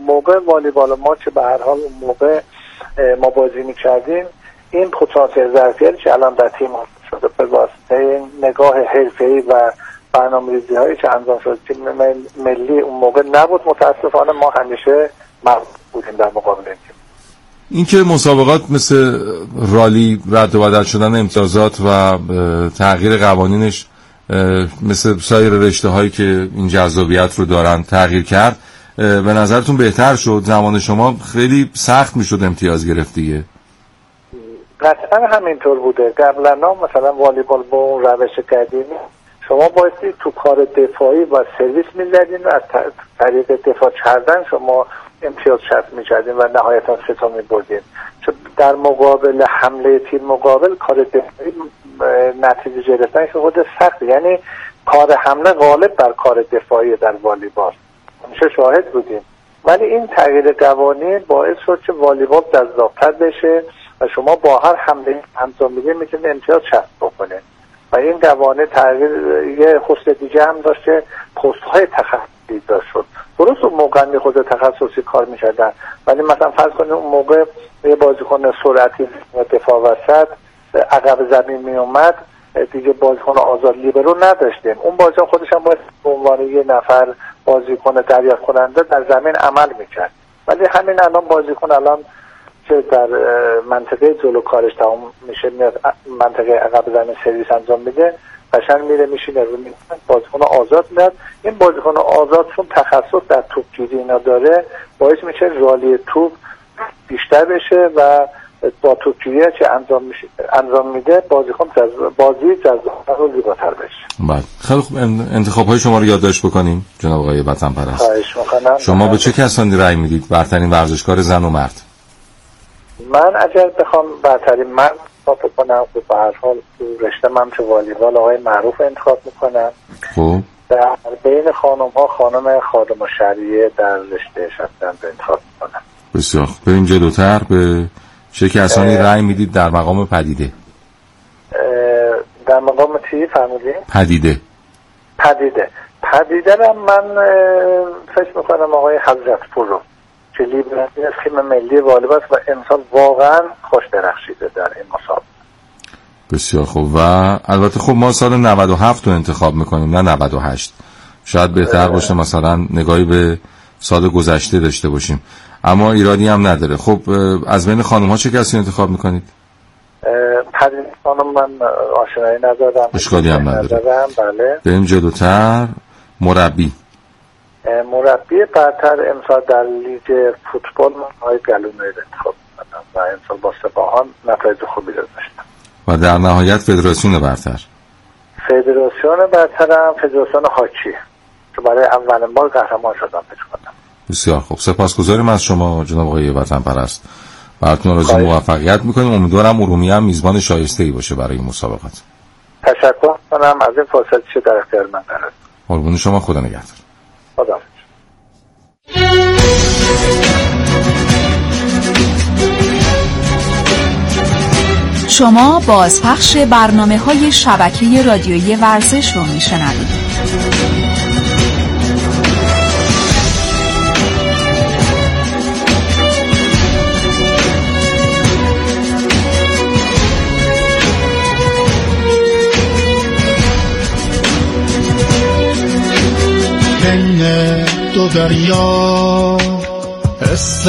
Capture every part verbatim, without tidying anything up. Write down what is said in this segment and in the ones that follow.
موقع والیبال ما که به هر حال اون موقع ما بازی می‌کردیم، این پتانسیل ظرفیتی که الان در تیم شده به واسطه نگاه حرفه‌ای و برنامه‌ریزی‌هایی که انجام شد، تیم ملی اون موقع نبود. متأسفانه ما همیشه مغلوب بودیم در مقابل این تیم. اینکه مسابقات مثل رالی رد و بدل شدن امتیازات و تغییر قوانینش مثل سایر رشته‌هایی که این جذابیت رو دارن تغییر کرد، به نظرتون بهتر شد؟ زمان شما خیلی سخت میشد امتیاز گرفت دیگه. قطعا همینطور بوده. قبلا مثلا والیبال با اون روش قدیمی شما بایستی تو کار دفاعی و سرویس می‌زدین و از طریق دفاع کردن شما امتیاز کسب می‌کردین و نهایتا سه تا می‌بردین. چون در مقابل حمله تیم مقابل کار دفاعی نتیجه گرفتن خود سخته، یعنی کار حمله غالب بر کار دفاعی در والیبال. همیشه شاهد بودیم. ولی این تغییر قوانین باعث شد که والیبال جذاب‌تر بشه و شما با هر حمله انجام میدین میتونید امتیاز کسب بکنید. و این قوانین تغییر یه خصوص دیگه هم داشت که پست‌های تخصصی داشت شد. درست اون موقع خود تخصصی کار می‌کردن، ولی مثلا فرض کنید اون موقع یه بازیکن سرعتی و دفاع وسط عقب زمین می اومد، دیگه بازیکن آزاد لیبرو نداشتیم. اون بازیکن خودش هم باید به عنوان یه نفر بازیکن دریافت کننده در زمین عمل می‌کرد. ولی همین الان بازیکن الان که در منطقه جلو کارش تمام میشه میاد منطقه عقب زمین سرویس انجام میده، قشنگ میره میشینه رو میزنه، بازیکن آزاد میاد. این بازیکن آزاد چون تخصص در توپگیری اینا داره باعث میشه رالی توپ بیشتر بشه و با توپگیری که انجام میشه انجام میده بازیکن بازی جذاب‌تر و زیباتر بشه. بله خیلی خوب، انتخاب های شما رو یادداشت بکنیم جناب آقای وطن پرست. خواهش می‌کنم. شما به چه کسانی رأی میدید برترین ورزشکار زن و مرد؟ من اگر بخوام برترین مرد انتخاب بکنم خب به هر حال رشته من که والیبال آقای معروف انتخاب میکنم. خب در بین خانم ها خانم خادم شهریه در رشته شطرنج انتخاب میکنم. بسیار خوب. بریم جلوتر. به چه کسانی رأی میدید در مقام پدیده؟ در مقام چی فرمودید؟ پدیده. پدیده پدیده را من فکر میکنم آقای حضرتپور رو که لیبرال تیم ملی والیبال و امسال واقعا خوش درخشیده در این مسابقه. بسیار خوب. و البته خب ما سال نود و هفت رو انتخاب میکنیم نه نود و هشت. شاید بهتر باشه مثلا نگاهی به سال گذشته داشته باشیم، اما ایرادی هم نداره. خب از بین خانم ها چه کسی انتخاب میکنید؟ پدیده خانم من آشنایی ندارم. اشکالی هم نداره. بله. بریم جلوتر. مربی مربی برتر امسال در لیگ فوتبال من آقای گلونی رو انتخاب کردم و امسال با سپاهان نتایج خوبی رو داشتم. و در نهایت فدراسیون برتر. فدراسیون برترم فدراسیون هاکی که برای اولین بار قهرمان شدم فکر کنم. بسیار خوب، سپاسگزاریم از شما جناب آقای وطن پرست. براتون آرزوی موفقیت میکنیم. امیدوارم ارومیه هم میزبان شایسته‌ای باشه برای این مسابقات. تشکر کنم از این فرصتی که در اختیار من قرار دادید. قربون شما، خدا نگهدار. خدا. شما بازپخش برنامه‌های شبکه رادیویی ورزش رو میشنوید. بین دو دریا حس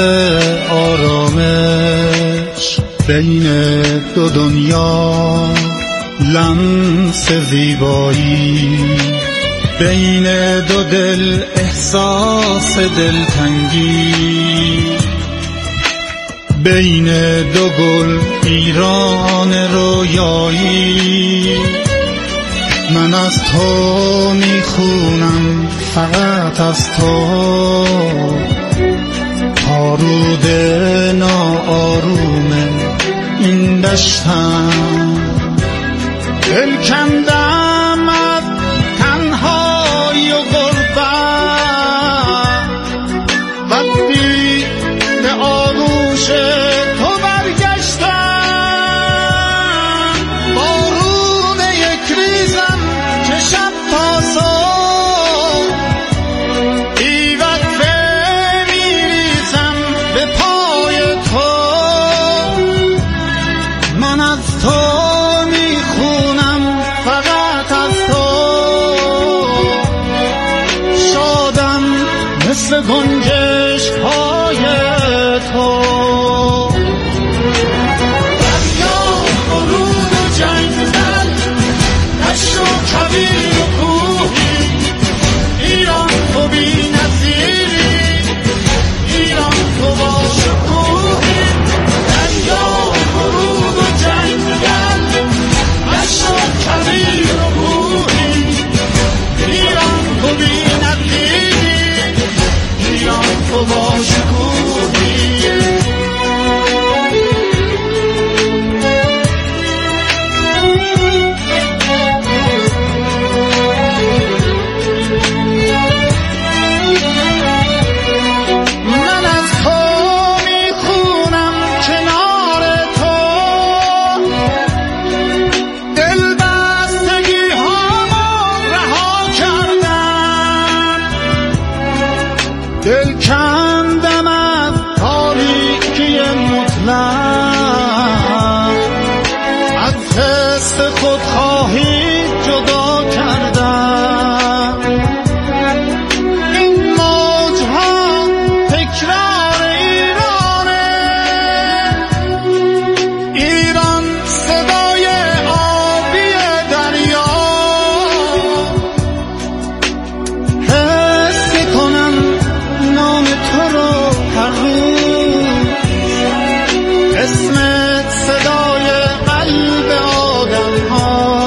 آرامش، بین دو دنیا لمس زیبایی، بین دو دل احساس دلتنگی، بین دو گل ایران رویایی. من از تو میخونم فقط از تو، آروده ناآرومه این دشتم، دل کندم از تنهایی و غربت، وقتی به آغوش تو برگشتم، بارون یک ریزم که شب تا صبح بی وقفه میریزه عشقهای تو. دریا و رود و جنگل، دشت و کویر و کوهی، ایران تو بی نظیری، ایران تو با شکوهی. دریا و رود و جنگل، دشت و کویر و کوهی، ایران تو بی نظیری، ایران تو با شکوهی. من از تو میخونم کنار تو، دل بستگی ها رها کردم، دل کندم از تاریکی مطلق، از حس خودخواهی جدا کردم. این موجها تکرار ایرانه، ایران صدای آبی دریا. حس کنم نام تو رو هر روز، اسمت صدای قلب آدم ها.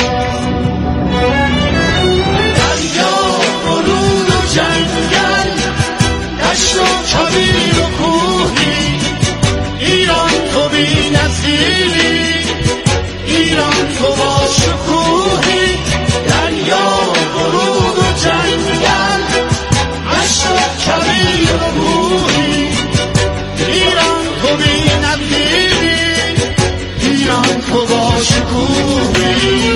دریا و رود و جنگل، دشت و کویر و کوهی، ایران تو بی نظیری، ایران تو با شکوهی. دریا و رود و جنگل، دشت و کویر و کوهی، ایران تو بی نظیری، ایران تو با شکوهی.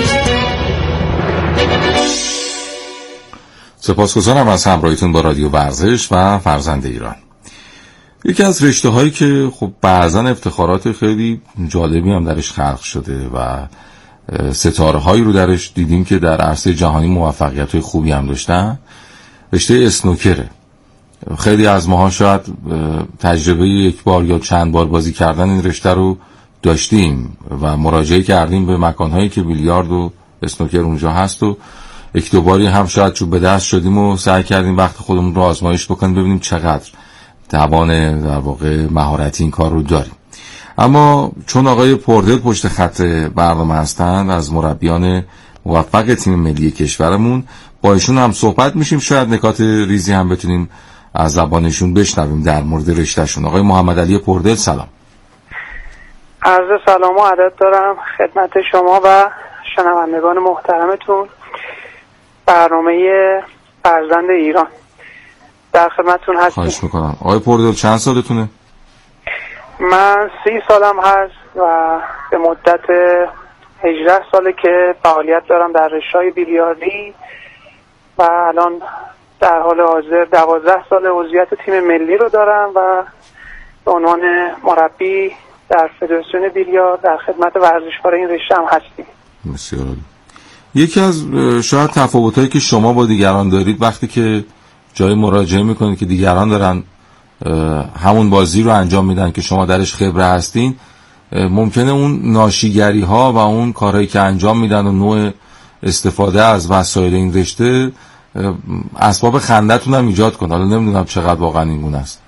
سپاسگزارم از همراهیتون با رادیو ورزش و فرزند ایران. یکی از رشته هایی که خب بعضا افتخارات خیلی جالبی هم درش خلق شده و ستاره هایی رو درش دیدیم که در عرصه جهانی موفقیت های خوبی هم داشتن، رشته اسنوکره. خیلی از ماها شاید تجربه یک بار یا چند بار بازی کردن این رشته رو داشتیم و مراجعه کردیم به مکانهایی که بیلیارد و اسنوکر اونجا هست و یک دو باری هم شاید چوب به دست شدیم و سعی کردیم وقت خودمون رو آزمایش بکنیم ببینیم چقدر توان در واقع مهارتی این کار رو داریم. اما چون آقای پردل پشت خط برنامه هستند از مربیان موفق تیم ملی کشورمون، با ایشون هم صحبت میشیم، شاید نکات ریزی هم بتونیم از زبانشون بشنویم در مورد رشتهشون. آقای محمد علی پردل سلام. عرض سلام و ادب دارم خدمت شما و شنوندگان محترمتون. برنامه فرزند ایران در خدمتتون هستم. خواهش میکنم. آقای پردل چند سالتونه؟ من سی سالم هست و به مدت هجده ساله که فعالیت دارم در رشته‌های بیلیاردی و الان در حال حاضر دوازده سال عضویت تیم ملی رو دارم و به عنوان مربی در فدراسیون بیلیارد در خدمت ورزشکار این رشته هم هستیم. بسیار عالی. یکی از شاید تفاوتایی که شما با دیگران دارید وقتی که جای مراجعه میکنید که دیگران دارن همون بازی رو انجام میدن که شما درش خبره هستین، ممکنه اون ناشیگری ها و اون کارهایی که انجام میدن و نوع استفاده از وسایل این رشته اسباب خندتون هم ایجاد کنه. حالا نمیدونم چقدر واقعا این گونه است.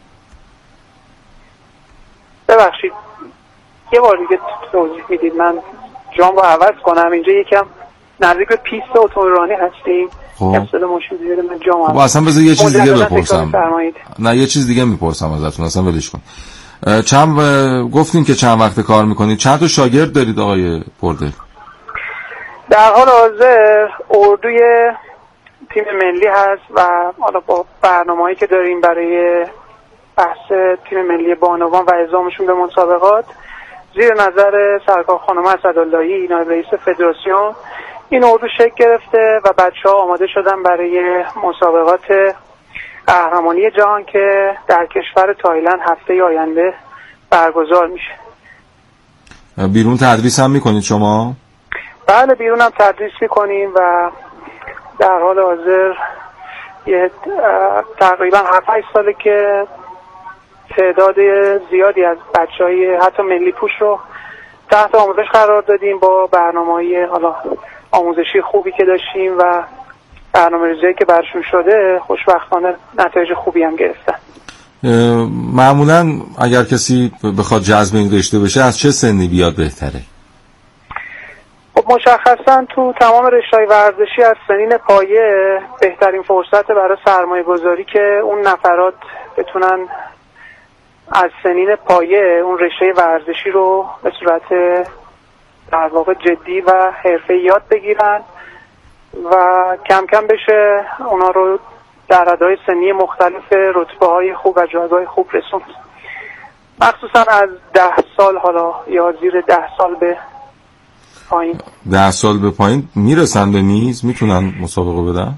ببخشید یه بار دیگه توضیح میدید من جام رو عوض کنم. اینجا یکم نزدیک به پیست اتومبیلرانی هستیم. خب صدا ماشین زیاده من جام عوض. خب اصلا بذار یه چیز دیگه بپرسم. نه یه چیز دیگه میپرسم ازتون، اصلا ولش کن. چند گفتین که چند وقت کار میکنید، چند تا شاگرد دارید آقای پردل؟ در حال حاضر اردوی تیم ملی هست و حالا با برنامه‌ای که داریم برای بحث تیم ملی بانوان و اعزامشون به مسابقات زیر نظر سرکار خانم اسداللهی نایب رئیس فدراسیون این اردو شکل گرفته و بچه‌ها آماده شدن برای مسابقات قهرمانی جهان که در کشور تایلند هفته آینده برگزار میشه. بیرون تدریس هم میکنید شما؟ بله بیرون هم تدریس میکنیم و در حال حاضر یه تقریبا هفت هشت ساله که تعداد زیادی از بچهای حتی ملی پوش رو تحت آموزش قرار دادیم با برنامه‌های حالا آموزشی خوبی که داشتیم و برنامه‌ریزی که برشون شده. خوشبختانه نتایج خوبی هم گرفتن. معمولا اگر کسی بخواد جذب این رشته بشه از چه سنی بیاد بهتره؟ خب مشخصا تو تمام رشته‌های ورزشی از سنین پایه بهترین فرصت برای سرمایه گذاری که اون نفرات بتونن از سنین پایه اون رشته ورزشی رو به صورت در واقع جدی و حرفه‌ای یاد بگیرن و کم کم بشه اونا رو در رده‌های سنی مختلف رتبه‌های خوب و جایگاه خوب رسوند. مخصوصا از ده سال حالا یا زیر ده سال به پایین. ده سال به پایین میرسن به میز، میتونن مسابقه بدن؟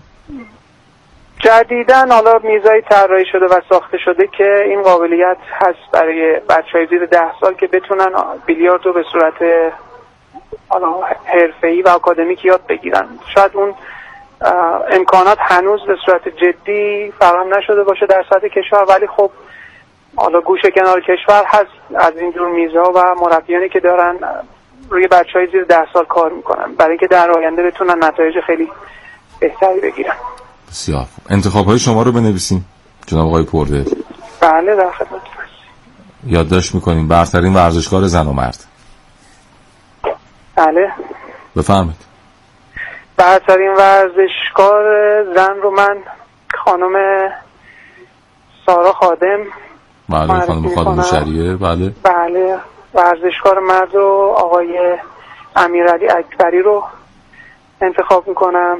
جدیدن حالا میزای طراحی شده و ساخته شده که این قابلیت هست برای بچهای زیر ده سال که بتونن بیلیارد رو به صورت حالا حرفه‌ای و آکادمیک یاد بگیرن. شاید اون امکانات هنوز به صورت جدی فراهم نشده باشه در سطح کشور، ولی خب حالا گوشه کنار کشور هست از این جور میزها و مربیانی که دارن روی بچهای زیر ده سال کار میکنن برای اینکه در آینده بتونن نتایج خیلی بهتری بگیرن. بسیار خوب. انتخاب‌های شما رو بنویسیم جناب آقای پرده. بله در خدمت هستم. یادداشت می‌کنیم برترین ورزشکار زن و مرد. بله بفرمایید. برترین ورزشکار زن رو من خانم سارا خادم. بله خانم خادم شریعه. بله بله. ورزشکار مرد رو آقای امیرعلی اکبری رو انتخاب میکنم.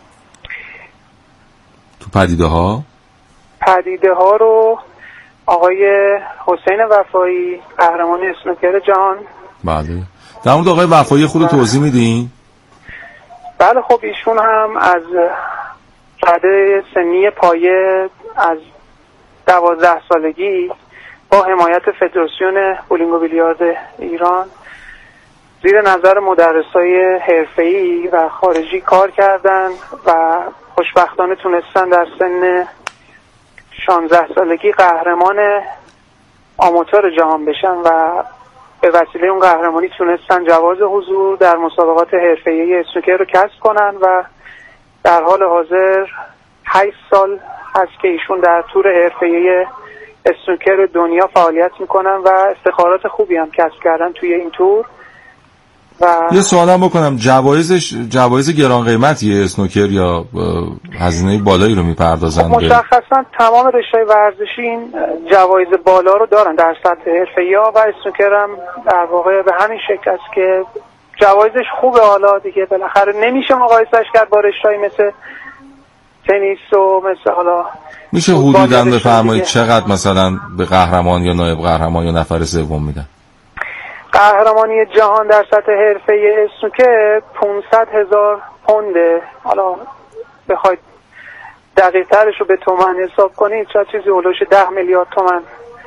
تو پدیده ها پدیده ها رو آقای حسین وفایی قهرمان اسنوکر جهان. بله. در مورد آقای وفایی خود توضیح میدین؟ بله خب ایشون هم از رده سنی پایه از دوازده سالگی با حمایت فدراسیون بولینگ و بیلیارد ایران زیر نظر مدرسای حرفه‌ای و خارجی کار کردن و خوشبختانه تونستن در سن شانزده سالگی قهرمان آماتور جهان بشن و به وسیله اون قهرمانی تونستن جواز حضور در مسابقات حرفه‌ای اسنوکر رو کسب کنن و در حال حاضر هشت سال هست که ایشون در تور حرفه‌ای اسنوکر دنیا فعالیت میکنن و افتخارات خوبی هم کسب کردن توی این تور. و یه سوالم بکنم، جوایزش جوایز گران قیمتیه اسنوکر یا هزینه بالایی رو میپردازن؟ مشخصا تمام رشته‌های ورزشی این جوایز بالا رو دارن در سطح حرفه‌ای‌ها و اسنوکر هم در واقع به همین شکل است که جوایزش خوبه. حالا دیگه بالاخره نمیشه مقایسهش کرد با رشته‌ای مثل تنیس و مثل حالا میشه حدوداً بفرمایید چقدر مثلا به قهرمان یا نایب قهرمان یا نفر سوم میدن؟ قهرمانی جهان در سطح حرفه‌ای اسنوکر پانصد هزار پونده. حالا بخواید دقیق ترش رو به تومن حساب کنید چه چیزی اولوش ده میلیارد تومن.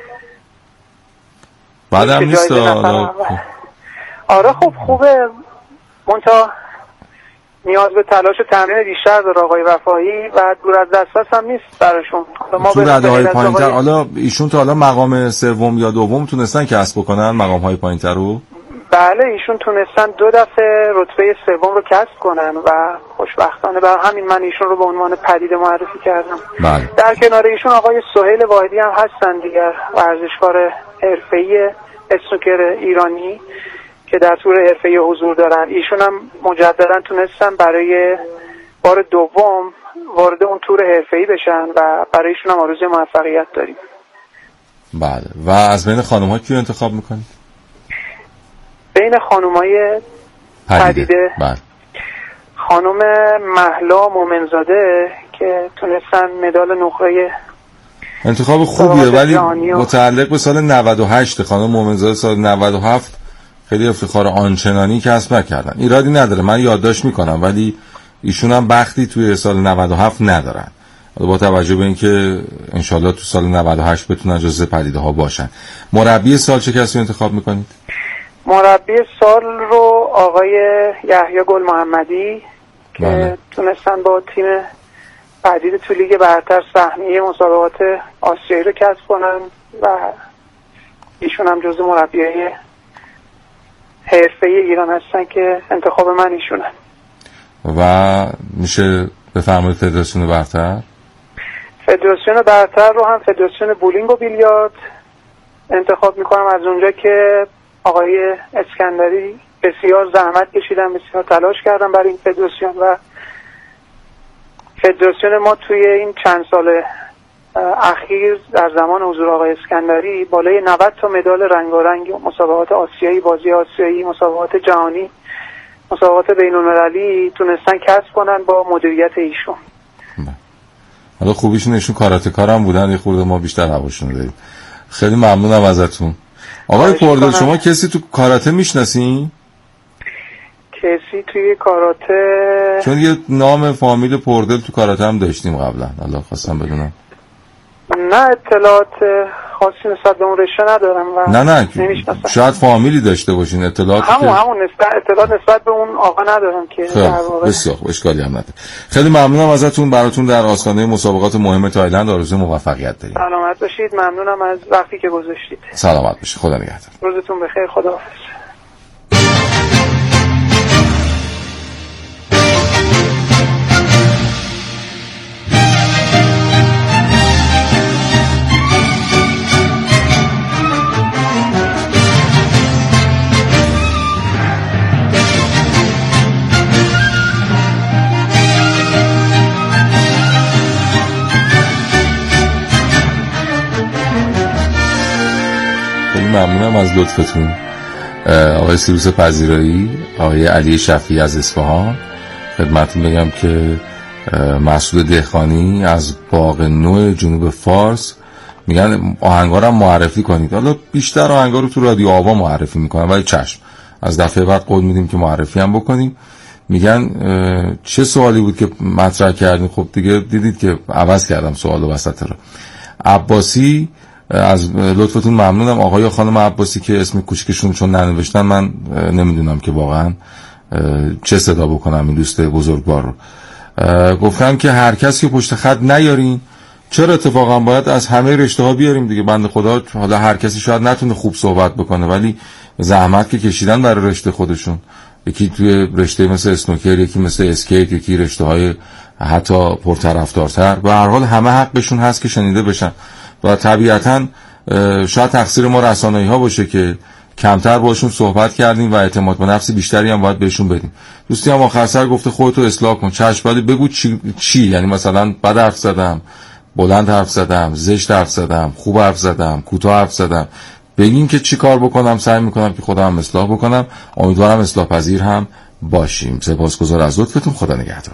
بعدم نیست حالا. آره خب خوبه، منتها نیاز به تلاش و تمرین بیشتر داره آقای وفایی و دور از دسترس هم نیست براشون. ما تو رده‌های پایین‌تر حالا ایشون تا حالا مقام سوم یا دوم تونستن کسب بکنن مقام‌های پایین‌تر رو؟ بله ایشون تونستن دو دفعه رتبه سوم رو کسب کنن و خوشبختانه برای همین من ایشون رو به عنوان پدیده معرفی کردم. بله. در کنار ایشون آقای سهیل واحدی هم هستن دیگر ورزشکار حرفه‌ای اسنوکر ایرانی که در تور حرفه‌ای حضور دارن. ایشون هم مجددا تونستن برای بار دوم وارد اون تور حرفه‌ای بشن و برای ایشون هم آرزوی موفقیت داریم. بله. و از بین خانم‌ها کیو انتخاب می‌کنید؟ بین خانم‌های پدیده, پدیده. بله. خانم مهلا مومنزاده که تونستن مدال نقره انتخاب خوبیه ولی متعلق به سال نود و هشت. خانم مومنزاده سال نود و هفت خیلی افتخار آنچنانی کسب نکردن. ایرادی نداره من یادداشت میکنم ولی ایشون هم بختی توی سال نود و هفت ندارن. با توجه به اینکه انشالله تو سال نود و هشت بتونن جزو پدیده ها باشن. مربی سال چه کسی انتخاب میکنید؟ مربی سال رو آقای یحیی گل محمدی که بله. تونستن با تیم بعدی تو لیگ برتر سهمیه مسابقات آسیایی رو کسب کنن و ایشون هم جزو مربیای حرفه‌ای ایران هستن که انتخاب من ایشونن. و میشه بفرمایید فدراسیون برتر؟ فدراسیون برتر رو هم فدراسیون بولینگ و بیلیارد انتخاب میکنم، از اونجا که آقای اسکندری بسیار زحمت کشیدن، بسیار تلاش کردن برای این فدراسیون و فدراسیون ما توی این چند سال اخیر در زمان حضور آقای اسکندری بالای نود تا مدال رنگارنگ، مسابقات آسیایی، بازی آسیایی، مسابقات جهانی، مسابقات بین‌المللی تونستن کسب کنن با مدیریت ایشون. حالا خوبیشون ایشون کاراته کارم بودن، یه خورده ما بیشتر هواشون داریم. خیلی ممنونم ازتون. آقای پردل شما کسی تو کاراته میشناسین؟ کسی توی کاراته؟ چون یه نام فامیل پردل تو کاراته هم داشتیم قبلا، حالا خواستم بدونم. نه اطلاعات خاصی نسبت به اون رشته ندارم و نه نه شاید فامیلی داشته باشین اطلاعات همون که... همون نسبت اطلاعات نسبت به اون آقا ندارم که در واقع. بسیار اشکالی هم نداره. خیلی ممنونم ازتون، براتون در آستانه مسابقات مهم تایلند آرزوی موفقیت داریم. سلامت باشید، ممنونم از وقتی که گذاشتید. سلامت باشید، خدا نگهدار. روزتون بخیر، خداحافظ. ممنونم از لطفتون. آقای سیروس پذیرایی، آقای علی شفیعی از اصفهان، خدمتتون بگم که مسعود دهخانی از باغ نو جنوب فارس میگن آهنگارم معرفی کنید. حالا بیشتر آهنگا رو تو رادیو آوا معرفی میکنن ولی چشم، از دفعه بعد قول میدیم که معرفی هم بکنیم. میگن چه سوالی بود که مطرح کردین؟ خب دیگه دیدید که عوض کردم سوالو وسط رو. عباسی از لطفتون ممنونم. آقای یا خانم عباسی که اسم کوچیکشون چون ننوشتن من نمیدونم که واقعا چه صدا بکنم این دوست بزرگوار رو. گفتم که هر کسی که پشت خط نیارین، چرا اتفاقا باید از همه رشته ها بیاریم دیگه. بنده خدا حالا هر کسی شاید نتونه خوب صحبت بکنه ولی زحمت که کشیدن برای رشته خودشون، یکی توی رشته مثل اسنوکر، یکی مثل اسکیت، یکی رشته های حتی پرطرفدارتر، به هر حال همه حقشون هست که شنیده بشن و طبیعتاً شاید تقصیر ما رسانه‌ای ها باشه که کمتر باشون صحبت کردیم و اعتماد به نفس بیشتری هم باید بهشون بدیم. دوستی هم آخر سر گفته خودتو اصلاح کن. چشم، ولی بگو چی, چی؟ یعنی مثلا بد حرف زدم، بلند حرف زدم، زشت حرف زدم، خوب حرف زدم، کوتاه حرف زدم، بگین که چی کار بکنم. سعی میکنم که خودم اصلاح بکنم، امیدوارم اصلاح پذیر هم باشیم. سپاسگزار از لطفتون، خدا نگهدار.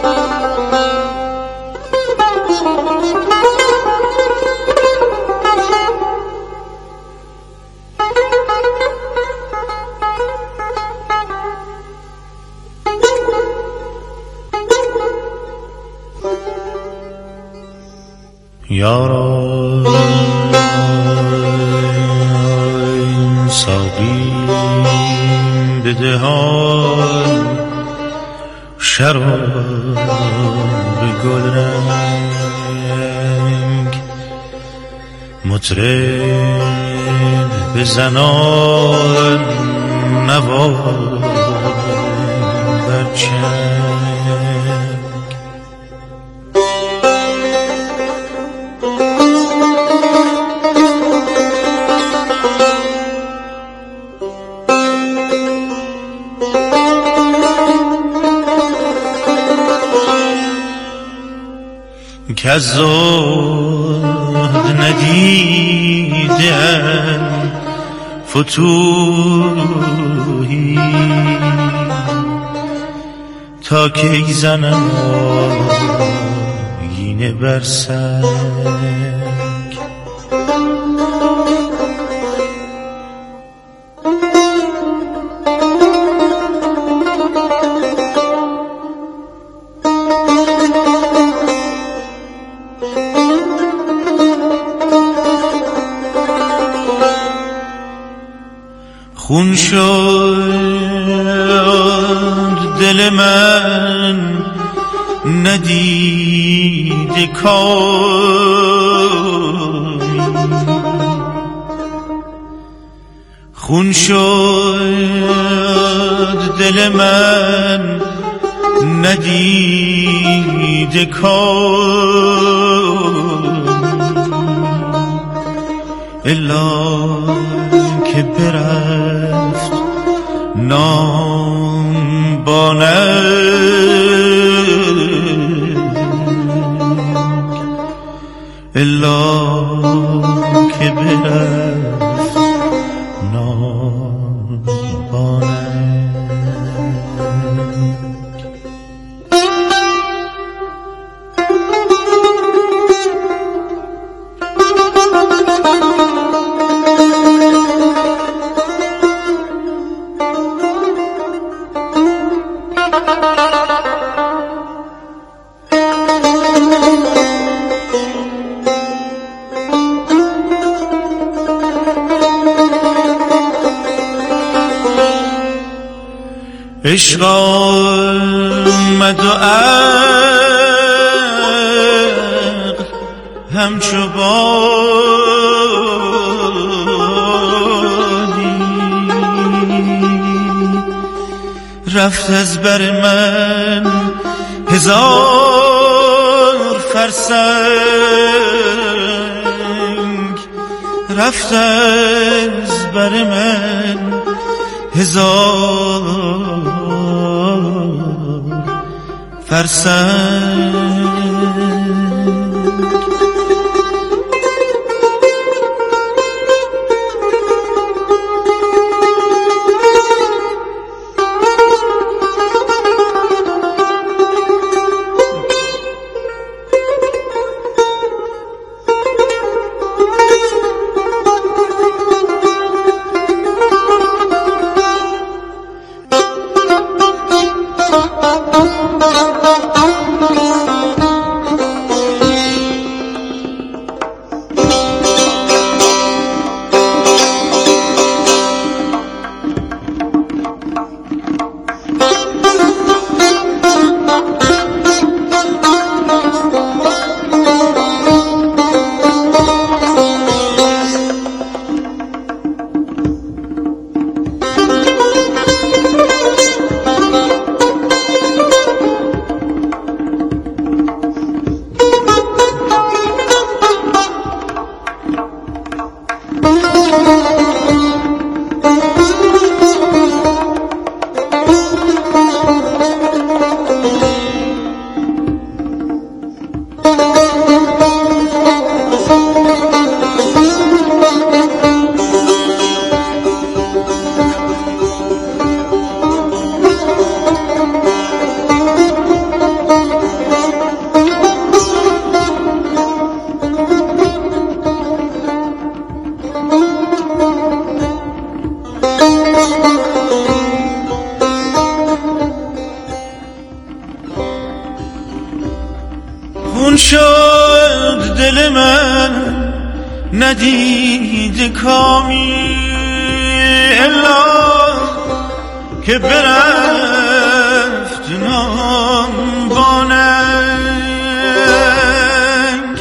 یارا ساقی به دهان شراب گل رنگ مطرب بزنان نوا بر چنگ که از زهد ندیدم فتوحی تا که زنم آیینه بر سنگ خون شد دل من ندیده کامی خون شد دل من ندیده کامی الا که برفت نام بانک الا که برفت نام بانک عشق آمد و عقل همچو بادی رفت از بر من هزار فرسنگ رفت از بر من هزار فرسنگ چون شد دل من ندید کامی الا که برفت نام باننگ.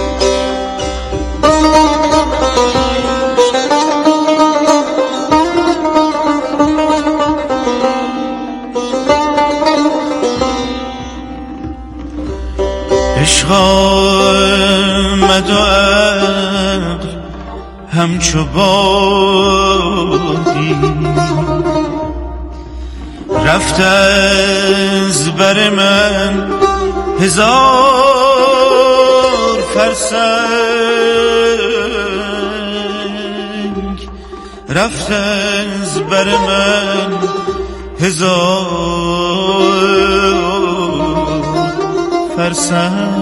عشق آمد و عقل همچو بادی رفت از بر من هزار فرسنگ، رفت از بر من هزار فرسنگ.